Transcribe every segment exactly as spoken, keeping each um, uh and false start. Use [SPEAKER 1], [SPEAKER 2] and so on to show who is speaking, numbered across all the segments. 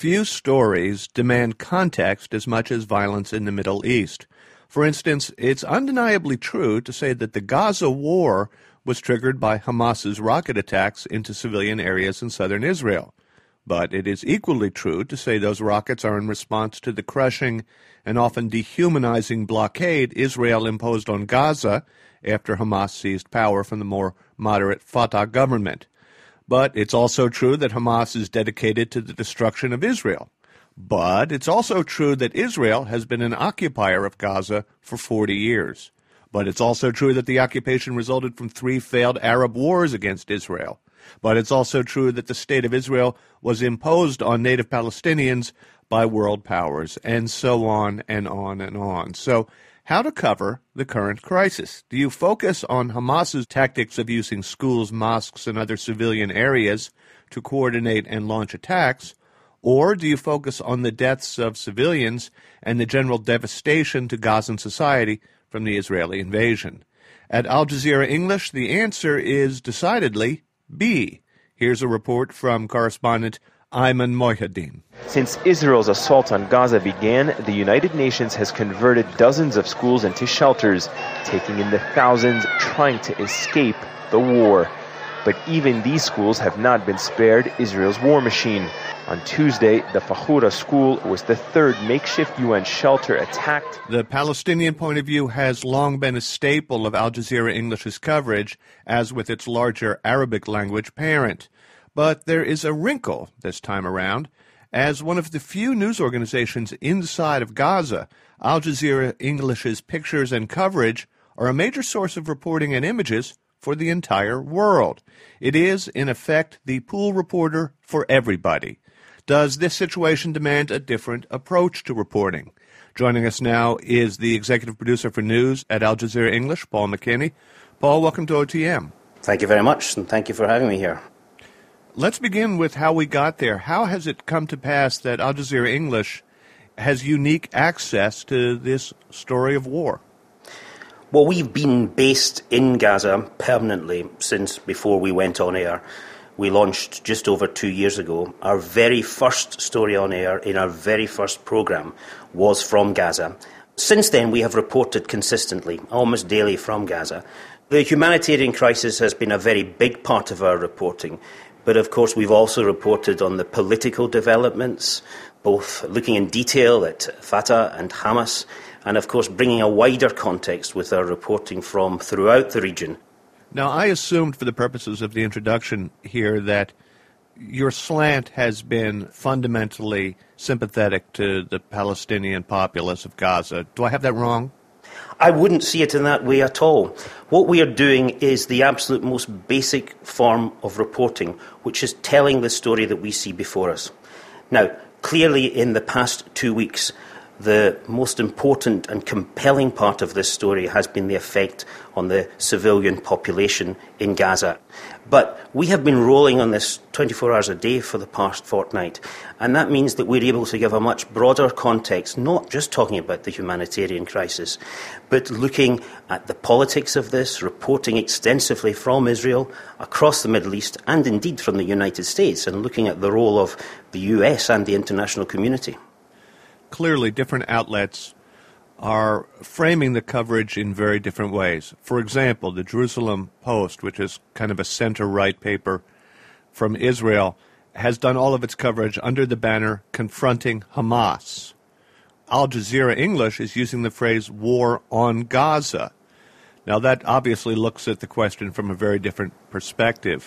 [SPEAKER 1] Few stories demand context as much as violence in the Middle East. For instance, it's undeniably true to say that the Gaza war was triggered by Hamas's rocket attacks into civilian areas in southern Israel. But it is equally true to say those rockets are in response to the crushing and often dehumanizing blockade Israel imposed on Gaza after Hamas seized power from the more moderate Fatah government. But it's also true that Hamas is dedicated to the destruction of Israel. But it's also true that Israel has been an occupier of Gaza for forty years. But it's also true that the occupation resulted from three failed Arab wars against Israel. But it's also true that the state of Israel was imposed on native Palestinians by world powers, and so on and on and on. So how to cover the current crisis? Do you focus on Hamas's tactics of using schools, mosques, and other civilian areas to coordinate and launch attacks? Or do you focus on the deaths of civilians and the general devastation to Gazan society from the Israeli invasion? At Al Jazeera English, the answer is decidedly B. Here's a report from correspondent Ayman Mohyeddin.
[SPEAKER 2] Since Israel's assault on Gaza began, the United Nations has converted dozens of schools into shelters, taking in the thousands trying to escape the war. But even these schools have not been spared Israel's war machine. On Tuesday, the Fahura school was the third makeshift U N shelter attacked.
[SPEAKER 1] The Palestinian point of view has long been a staple of Al Jazeera English's coverage, as with its larger Arabic language parent. But there is a wrinkle this time around. As one of the few news organizations inside of Gaza, Al Jazeera English's pictures and coverage are a major source of reporting and images for the entire world. It is, in effect, the pool reporter for everybody. Does this situation demand a different approach to reporting? Joining us now is the executive producer for news at Al Jazeera English, Paul McKinney. Paul, welcome to O T M.
[SPEAKER 3] Thank you very much, and thank you for having me here.
[SPEAKER 1] Let's begin with how we got there. How has it come to pass that Al Jazeera English has unique access to this story of war?
[SPEAKER 3] Well, we've been based in Gaza permanently since before we went on air. We launched just over two years ago. Our very first story on air in our very first programme was from Gaza. Since then, we have reported consistently, almost daily from Gaza. The humanitarian crisis has been a very big part of our reporting. But of course, we've also reported on the political developments, both looking in detail at Fatah and Hamas, and of course bringing a wider context with our reporting from throughout the region.
[SPEAKER 1] Now, I assumed for the purposes of the introduction here that your slant has been fundamentally sympathetic to the Palestinian populace of Gaza. Do I have that wrong?
[SPEAKER 3] I wouldn't see it in that way at all. What we are doing is the absolute most basic form of reporting, which is telling the story that we see before us. Now, clearly in the past two weeks, the most important and compelling part of this story has been the effect on the civilian population in Gaza. But we have been rolling on this twenty-four hours a day for the past fortnight, and that means that we're able to give a much broader context, not just talking about the humanitarian crisis, but looking at the politics of this, reporting extensively from Israel, across the Middle East, and indeed from the United States, and looking at the role of the U S and the international community.
[SPEAKER 1] Clearly, different outlets are framing the coverage in very different ways. For example, the Jerusalem Post, which is kind of a center-right paper from Israel, has done all of its coverage under the banner Confronting Hamas. Al Jazeera English is using the phrase War on Gaza. Now, that obviously looks at the question from a very different perspective.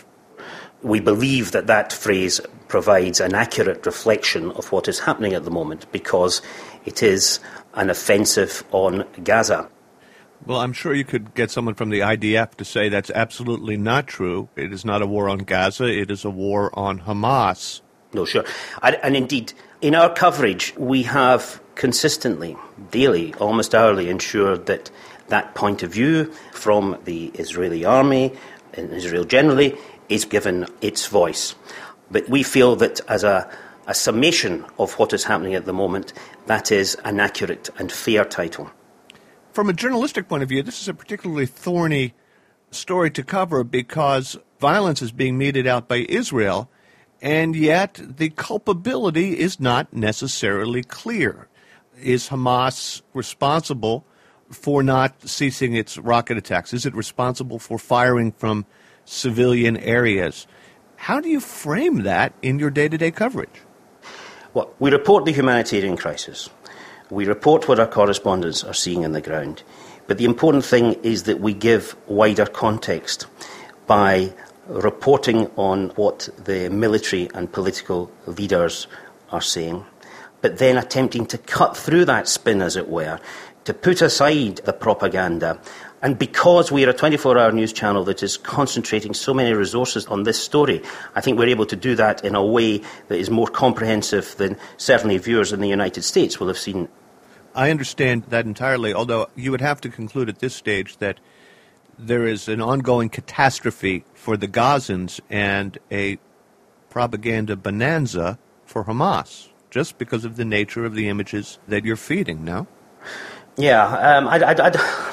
[SPEAKER 3] We believe that that phrase provides an accurate reflection of what is happening at the moment because it is an offensive on Gaza.
[SPEAKER 1] Well, I'm sure you could get someone from the I D F to say that's absolutely not true. It is not a war on Gaza. It is a war on Hamas.
[SPEAKER 3] No, sure. And, and indeed, in our coverage, we have consistently, daily, almost hourly, ensured that that point of view from the Israeli army, and Israel generally, is given its voice. But we feel that as a, a summation of what is happening at the moment, that is an accurate and fair title.
[SPEAKER 1] From a journalistic point of view, this is a particularly thorny story to cover because violence is being meted out by Israel, and yet the culpability is not necessarily clear. Is Hamas responsible for not ceasing its rocket attacks? Is it responsible for firing from civilian areas? How do you frame that in your day-to-day coverage?
[SPEAKER 3] Well, we report the humanitarian crisis. We report what our correspondents are seeing on the ground. But the important thing is that we give wider context by reporting on what the military and political leaders are saying, but then attempting to cut through that spin, as it were, to put aside the propaganda. And because we are a twenty-four hour news channel that is concentrating so many resources on this story, I think we're able to do that in a way that is more comprehensive than certainly viewers in the United States will have seen.
[SPEAKER 1] I understand that entirely, although you would have to conclude at this stage that there is an ongoing catastrophe for the Gazans and a propaganda bonanza for Hamas, just because of the nature of the images that you're feeding, no?
[SPEAKER 3] Yeah, um, I, I, I,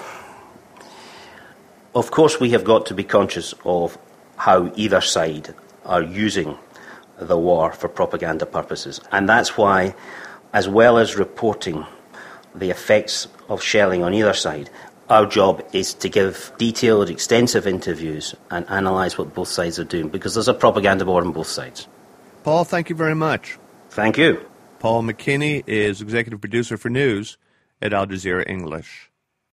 [SPEAKER 3] of course we have got to be conscious of how either side are using the war for propaganda purposes. And that's why, as well as reporting the effects of shelling on either side, our job is to give detailed, extensive interviews and analyse what both sides are doing, because there's a propaganda war on both sides.
[SPEAKER 1] Paul, thank you very much.
[SPEAKER 3] Thank you.
[SPEAKER 1] Paul McKinney is executive producer for news at Al Jazeera English.